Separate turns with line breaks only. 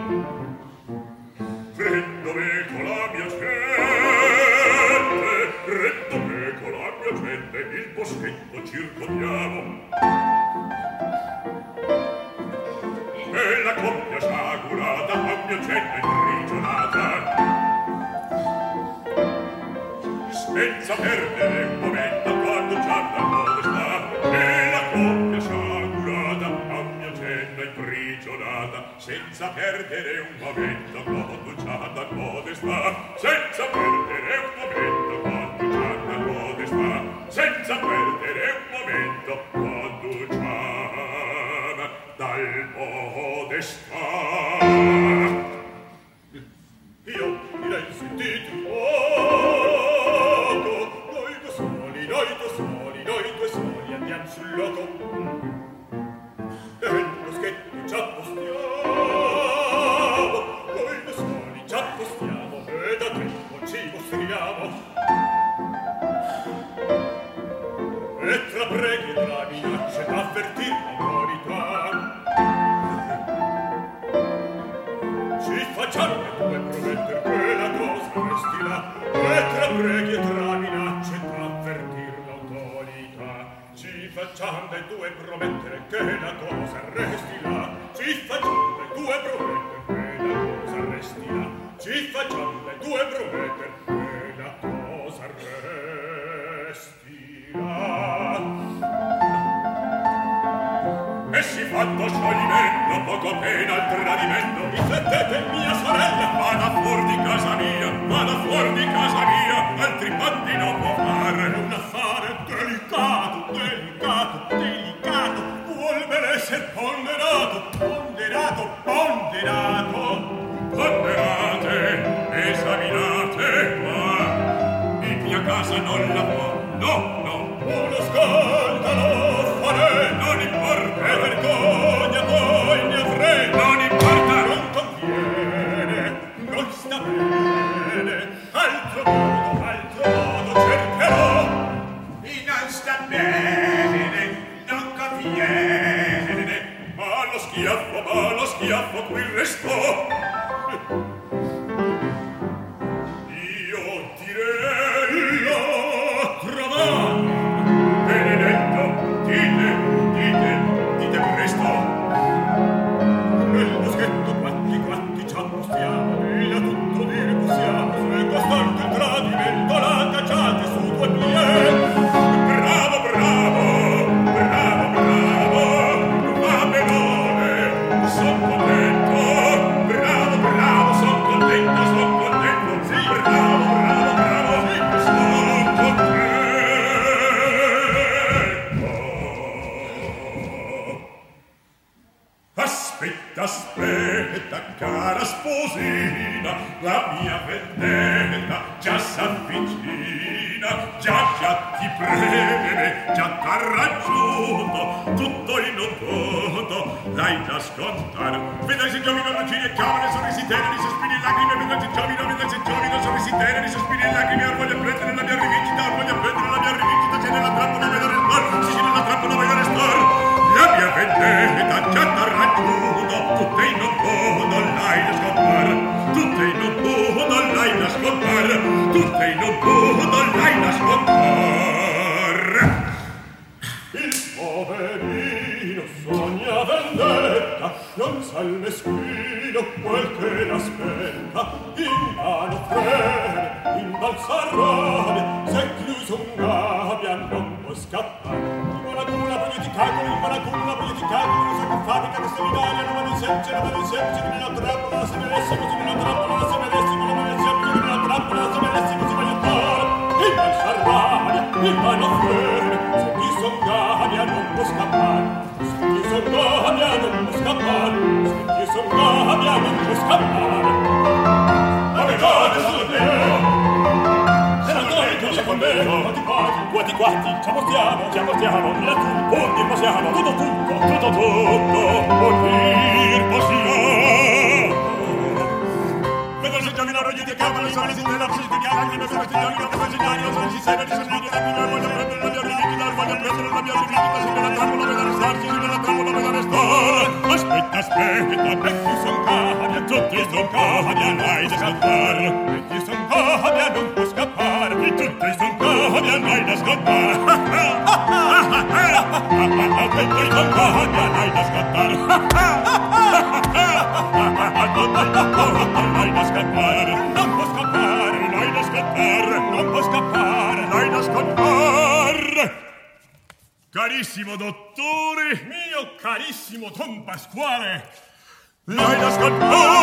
Prendo meco la mia gente, il boschetto circondiamo. E la coppia sciagurata, la mia gente imprigionata. Senza perdere un momento quando già da modesta. E la coppia sciagurata, la mia gente imprigionata. Senza perdere un momento quando già da modesta. Senza perdere un momento quando già da modesta. Senza perdere un momento quando già dal modesta. Io direi sentite un poco, noi due soli andiamo sul loco. E il boschetto già postiamo, noi due soli già postiamo, e da tempo ci mostriamo. E tra preghi e tra minacce d'avvertir l'autorità ci facciamo le due prometter che la cosa resti là. E tra preghi e tra minacce d'avvertir l'autorità ci facciamo le due promettere che la cosa resti là. Ci facciamo le due promettere che la cosa resti là. Ci facciamo le due promettere che la cosa resti là. E si fatto scioglimento, poco pena al tradimento. Riflettete, mia sorella, vada fuor di casa mia, altri patti non può fare. È un affare delicato, vuol essere ponderato. Ponderate, esaminate, ma in mia casa non la può, no. Uno scandalo fare, non importa, è vergogna poi ne avrei, non importa, non conviene, non sta bene, altro modo cercherò. Non sta bene, non conviene, ma lo schiaffo qui restò. Io direi io trovato. Benedetto, dite presto. Nel boschetto quatti già postiamo, e da tutto dire possiamo, se costante tradimento la cacciate su due piedi. Bravo, va benone, son contento. Bravo, son contento. Sì, bravo, sì, son contento. Aspetta, cara sposina, la mia vendetta già s'avvicina, già ti preme, già t'ha raggiunto, tutto in un punto, l'hai da scontare. Vedrai se giovino, lucine, cavole, sorrisi teneri, sospiri e lacrime, vedrai se giovino, sorrisi teneri, sospiri e lacrime, or voglio prendere la mia rivincita, se nella trappola vedo restor, se nella trappola vedo restor, la mia vendetta già t'ha raggiunto, tutte in un modo l'hai da scontare, tutte in un modo l'hai da scontare, tutte in un modo l'hai da scontare. Il poverino sogna vendetta, non sa il meschino quel che l'aspetta, in mano frene, in balsarone, s'è chiuso un gabbia, non può scappare. Paraculla, politicare, non so che fatica che seminaria, non va nel semplice, nella trappola, se vedessi così nella trappola, se vedessi non va nel semplice, nella trappola, se vedessi così voglio andare. Il balsarone, il mano frene, se chi son gabbia non può scappare, se chi son gabbia non può scappare, se chi son gabbia non può scappare. Avevate sul Dio! Quatti, ci portiamo, lassù, punti passiamo, tutto, morir possiamo. Vedo se giovino rogli di capo, le sole si nella politica, anche le sole si giovino, che si giovino, sono si sede, si sede, voglio prendere la mia rivincita, se nella trappola vedo restarci, se nella trappola vedo restare. aspetta, aspetta, metti son cavia, tutti son cavia, n'hai da scappare. Metti son cavia, non può scappare, e tutti son cavia, n'hai da scappare. Metti son cavia, n'hai da scappare. N'hai da scappare, non può scappare, n'hai da scappare, non può scappare, n'hai da scappare. Carissimo dottore, mio carissimo Don Pasquale, n'hai da scappare.